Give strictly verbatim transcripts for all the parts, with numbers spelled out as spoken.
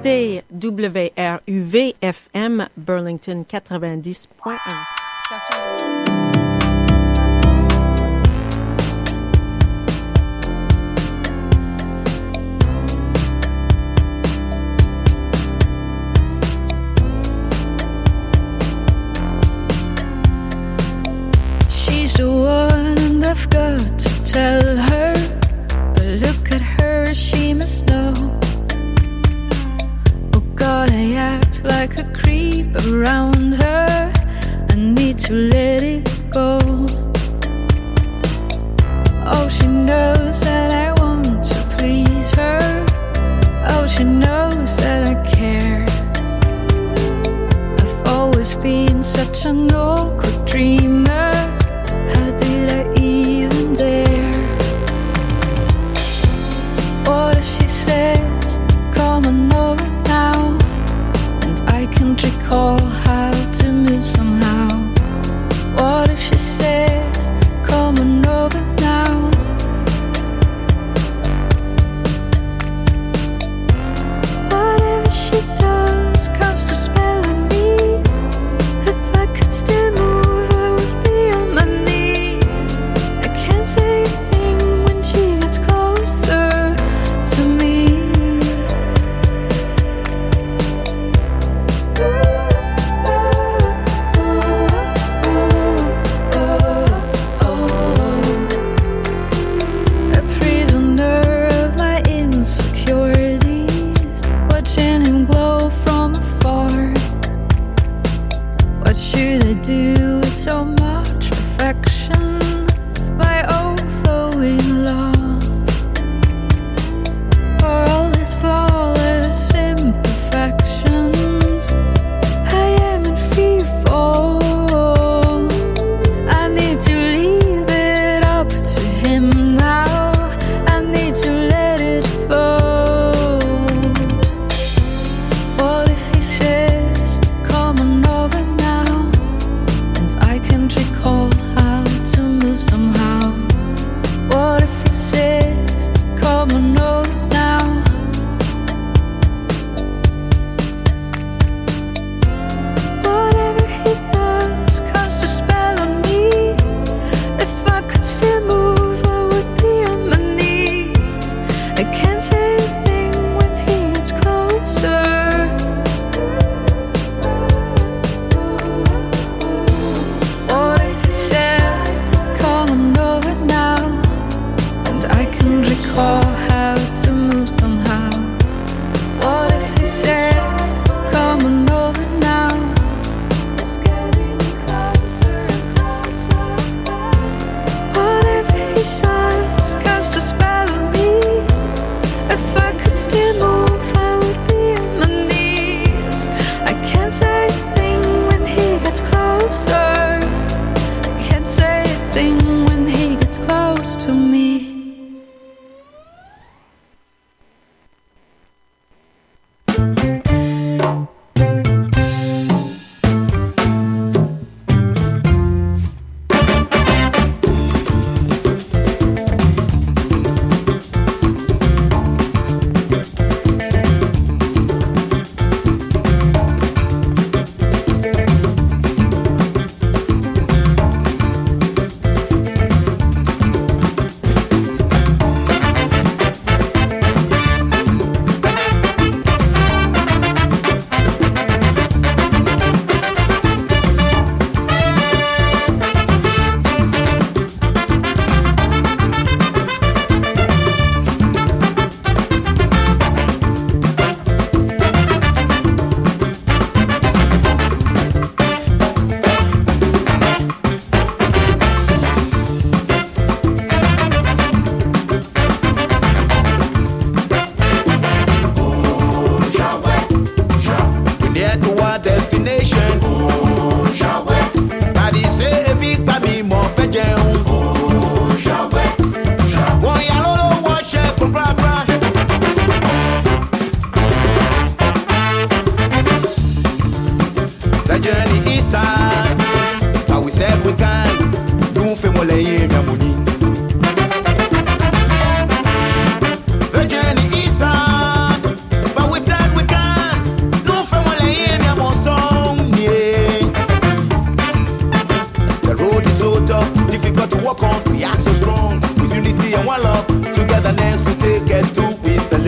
écoutez W R U V F M Burlington quatre-vingt-dix point un. Station de... She's the one and I've got to tell her, but look at her, she must know. Oh God, I act like a creep around her, I need to let it go. Oh, she knows that I want to please her, oh, she knows that I care. I've always been such an awkward dreamer, how did I even dare? What if she says, come on over now, and I can't recall how to move somehow? What if she says, come on over now? Whatever she does casts a spell on me. If I could still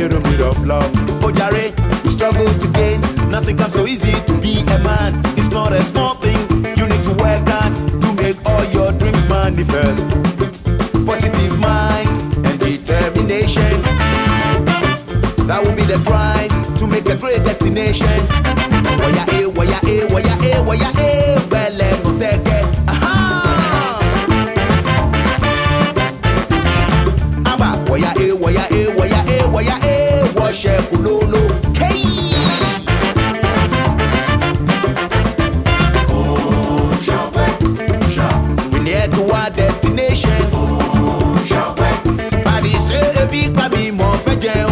pyramid of love. Oh Jare, we struggle to gain. Nothing comes so easy to be a man. It's not a small thing. You need to work hard to make all your dreams manifest. Positive mind and determination. That will be the drive to make a great destination. Waya eh, waya eh, waya eh, waya eh. Well, no second. Aha! Aba, waya eh, waya eh, waya eh, waya eh. Wash eh, kulolo. Hey! Oh, Shawwe, Shawwe. We near to our destination. Oh, Shawwe. Body say a big baby more for jail.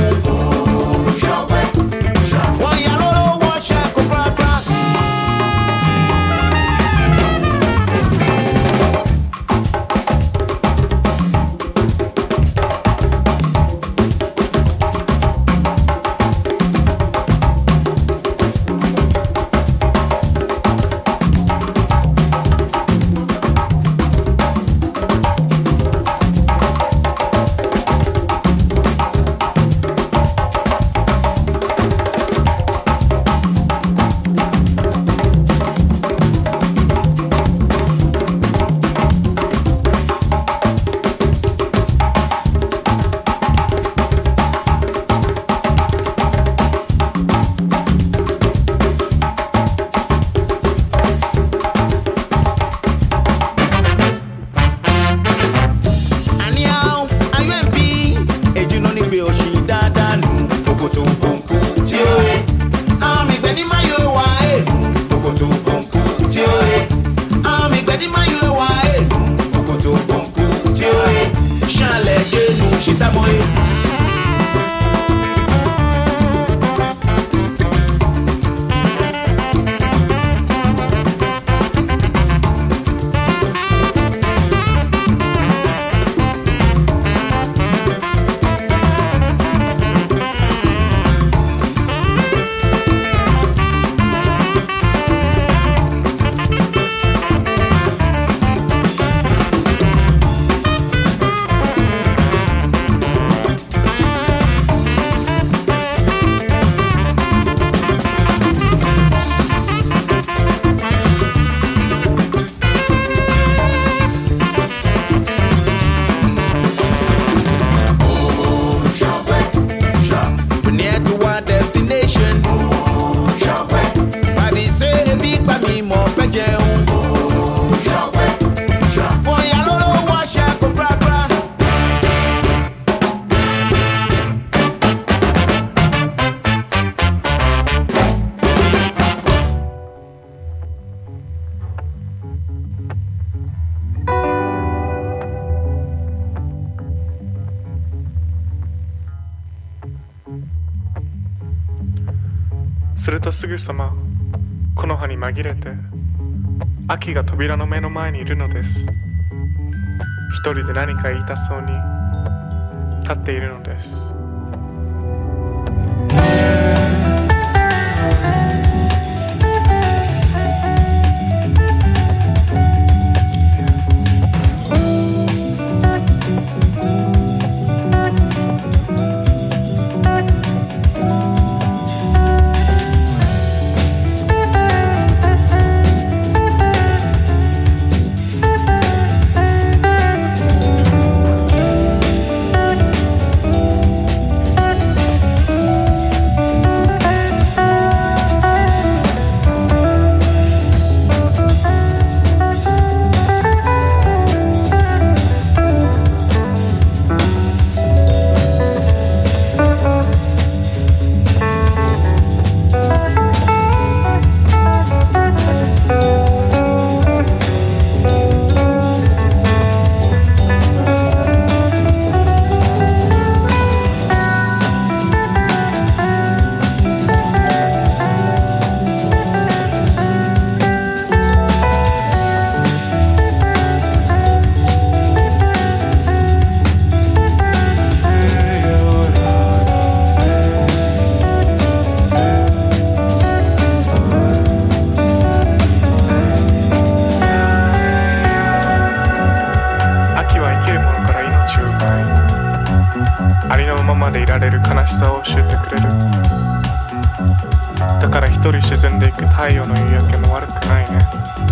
するとすぐさま木の葉に紛れて秋が扉の目の前にいるのです。一人で何か言いたそうに立っているのです。 ありのままでいられる悲しさを教えてくれる。だから一人沈んでいく太陽の夕焼けも悪くないね。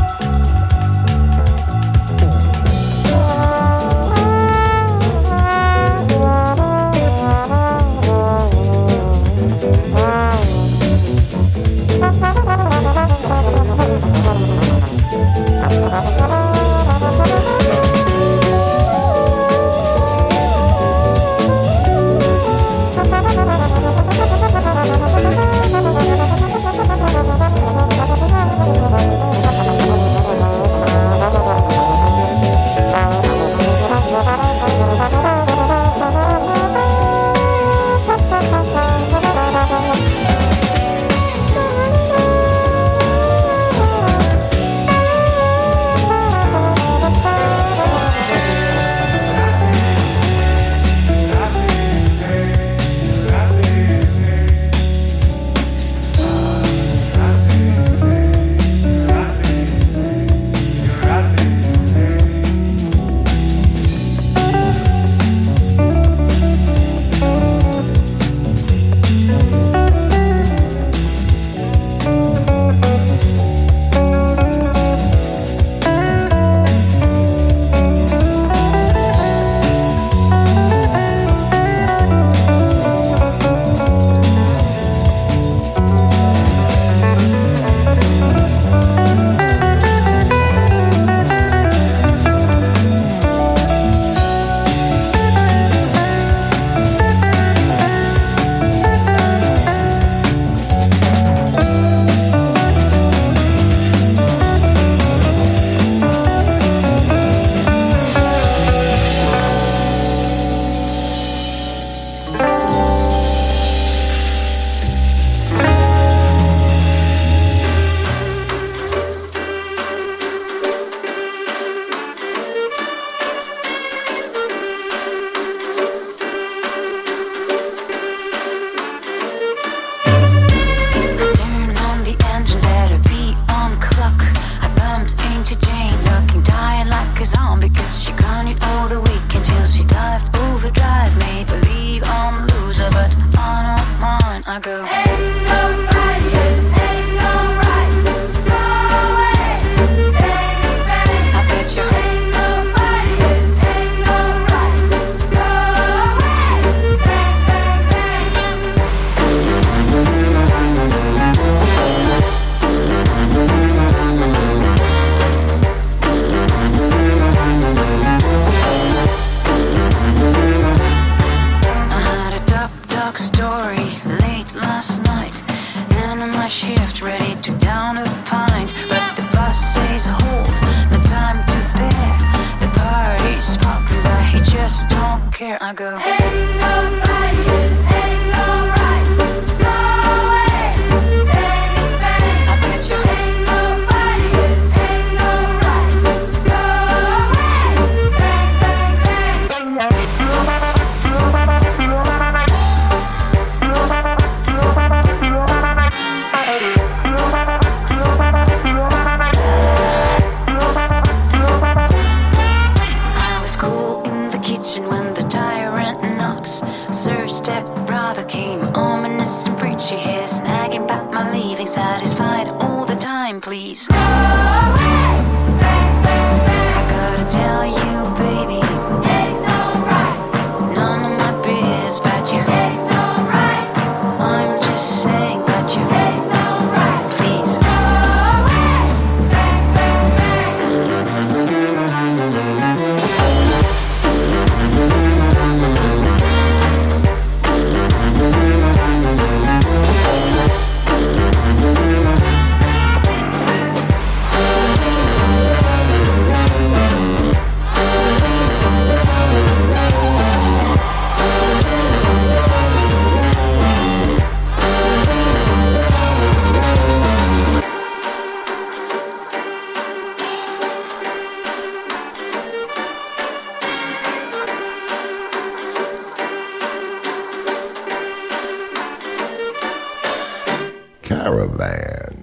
Caravan.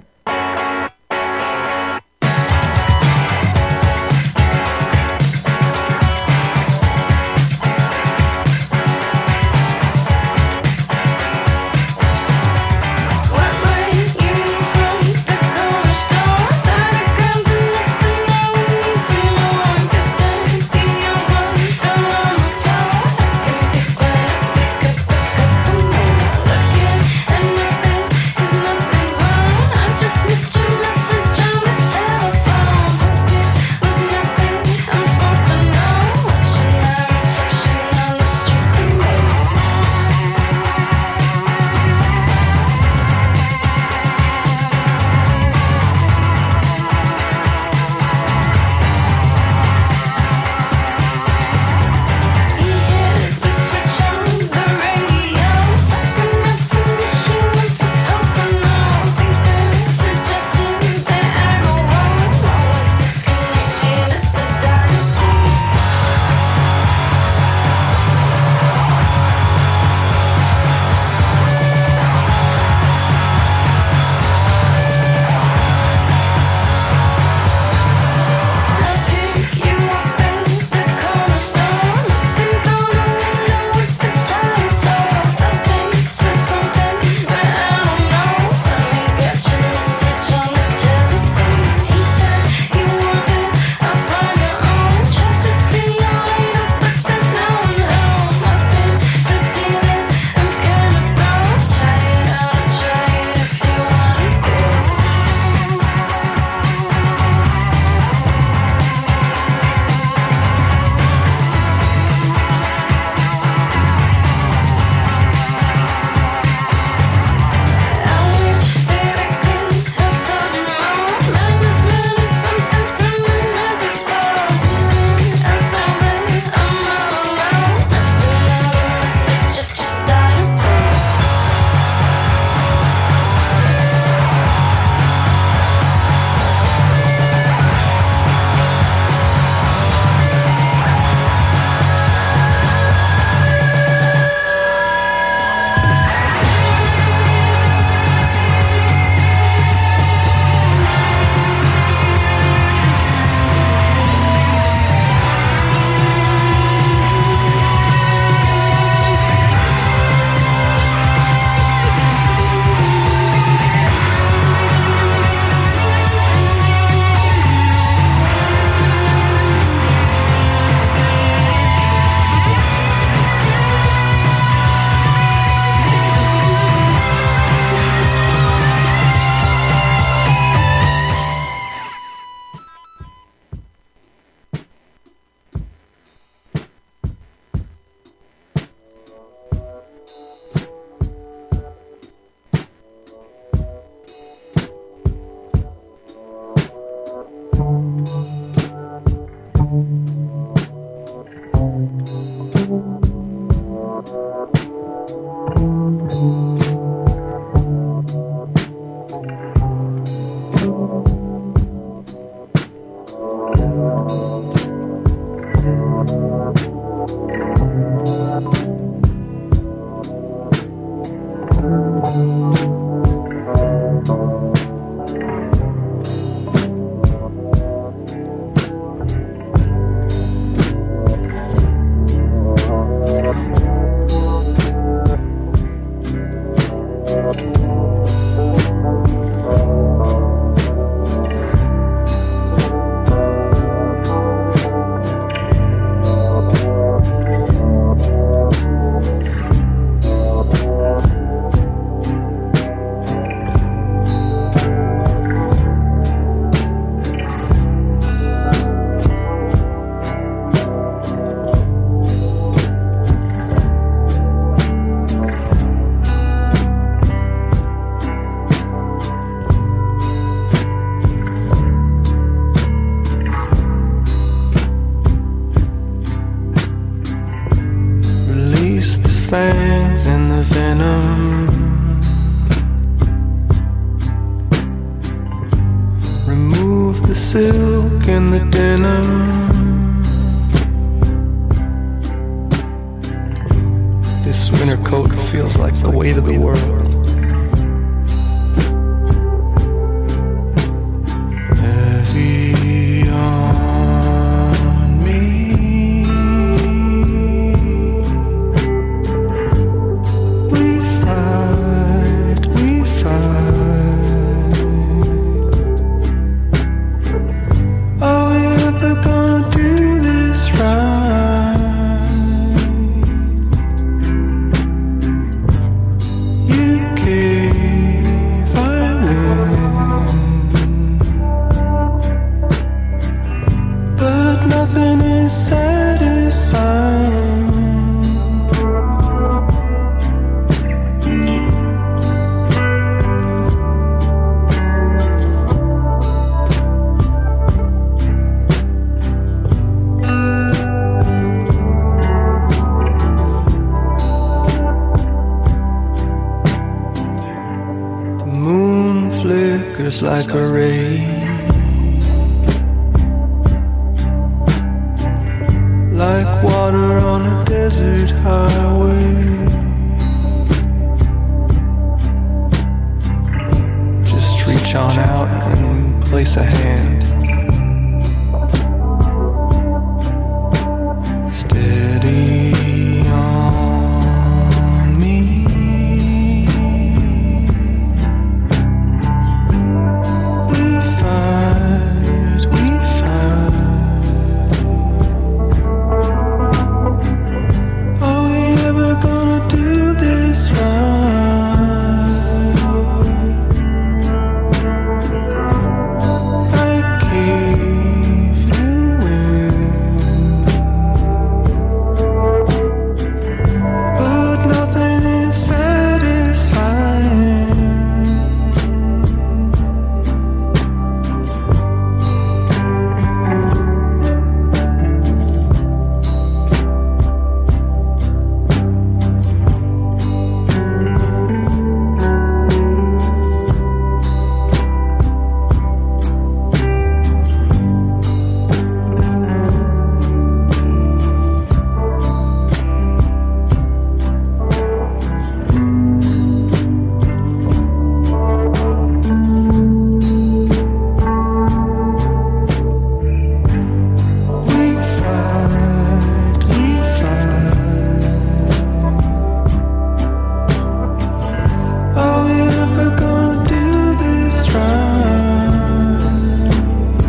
fangs and the venom. Remove the silk and the denim. This winter coat feels like the weight of the world. Heavy on me. We fight, we fight. Are we ever gonna do this right? You gave, I win, but nothing is satisfying. The moon flickers like a ray, like water on a desert highway. Just reach on out and place a hand. Steady on me. We fight, we fight. Are we ever gonna do this right? I gave you in, but nothing is satisfying. We fight, we fight. Are we ever gonna do this right?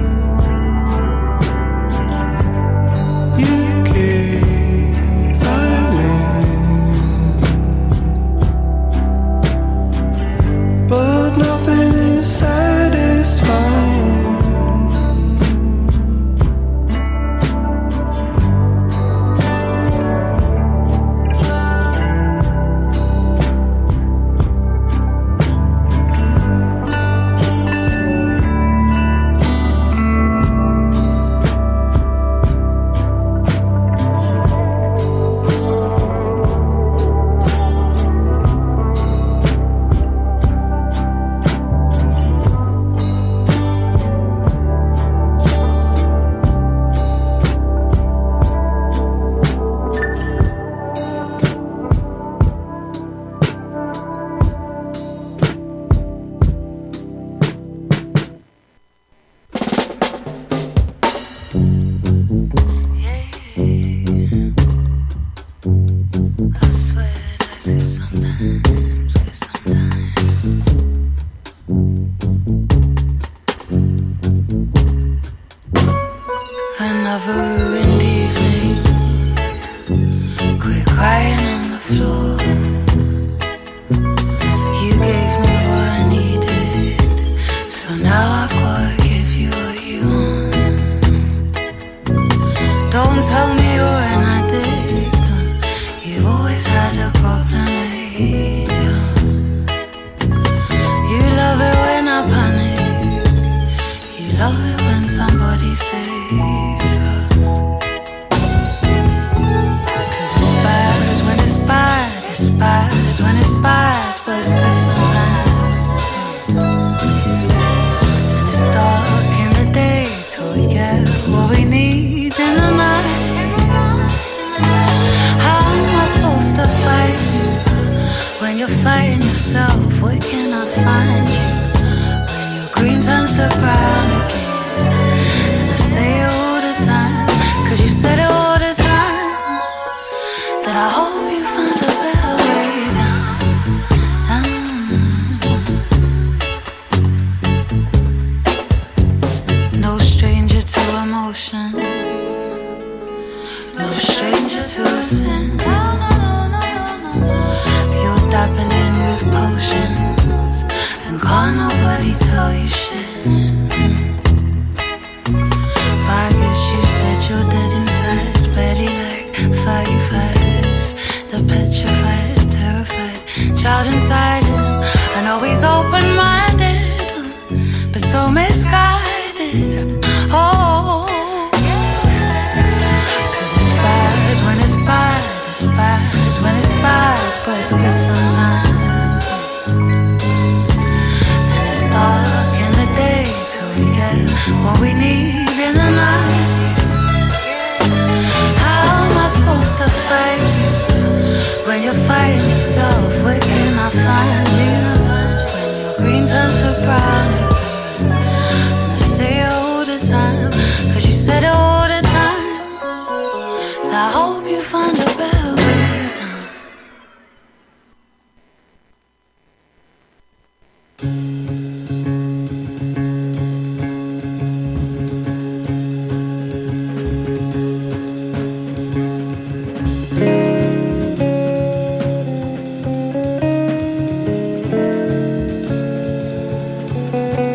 You gave, I win, but nothing is satisfying. I swear that's good sometimes, good sometimes. Another ruined evening. Quit crying on the floor. You gave me what I needed, so now I've gotta give you what you want. Don't tell me you're an addict. You've always had a problem with you. You love it when I panic. You love it when somebody saves her. 'Cause it's bad when it's bad. you're fighting yourself, where can I find you? When your green turns to brown again. And I say it all the time, cause you said it all the time, that I hope you find a better way down, down. No stranger to emotion, no stranger to a sin. You're dabbling with potions, and can't nobody tell you shit. But I guess you said you're dead inside, barely like thirty-five. It's the petrified, terrified child inside him. I know he's open-minded, but so misguided. Oh, cause it's bad when it's bad, it's bad when it's bad, but it's good sometimes. And it's dark in the day till we get what we need in the night. How am I supposed to fight you when you're fighting yourself? Where can I find you when your green turns to brown again? And I say it all the time, cause you said it all the time, that I hope you find a better way down. Thank you.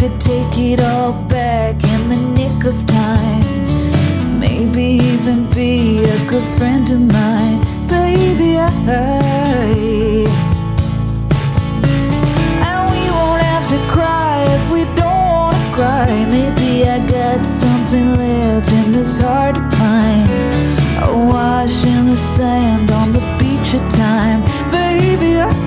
could take it all back in the nick of time. Maybe even be a good friend of mine. Baby, I and we won't have to cry if we don't wanna cry. Maybe I got something left in this heart of pine. Awash in the sand on the beach of time. Baby, I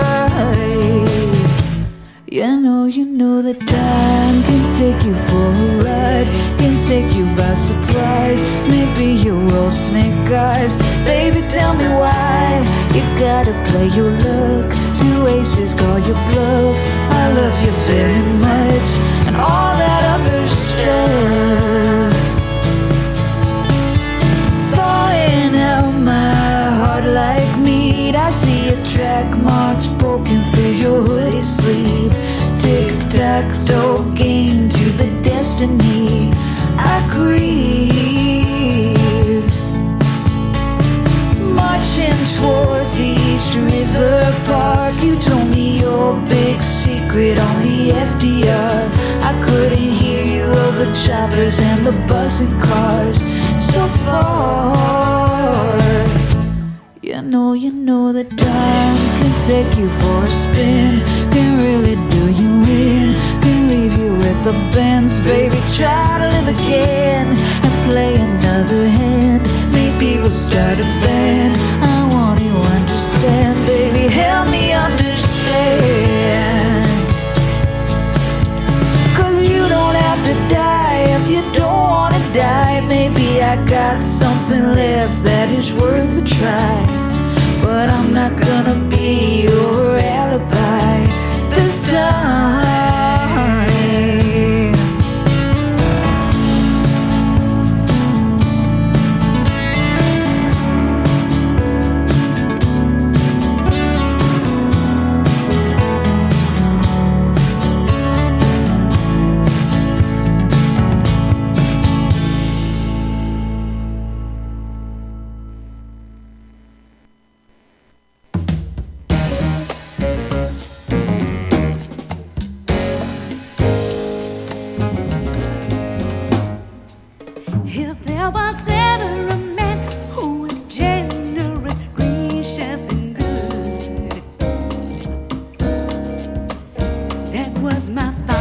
you know, you know that time can take you for a ride, can take you by surprise. Maybe you're all snake eyes. Baby, tell me why you gotta play your luck. Do aces call your bluff? I love you very much, and all that other stuff. Thawing out my heart like meat. I see your track marks poking through your hoodie sleeve. Tic-tac-toe game to the destiny I grieve. Marching towards the East River Park. You told me your big secret on the F D R. I couldn't hear you over choppers and the buzzing cars so far. You know, you know that time can take you for a spin, can really do you in, can leave you with the bends. Baby, try to live again and play another hand. Maybe we'll start a band. I want you to understand, baby, help me understand. Cause you don't have to die if you don't wanna die. Maybe I got something left that is worth a try, but I'm not gonna be your alibi this time. Was my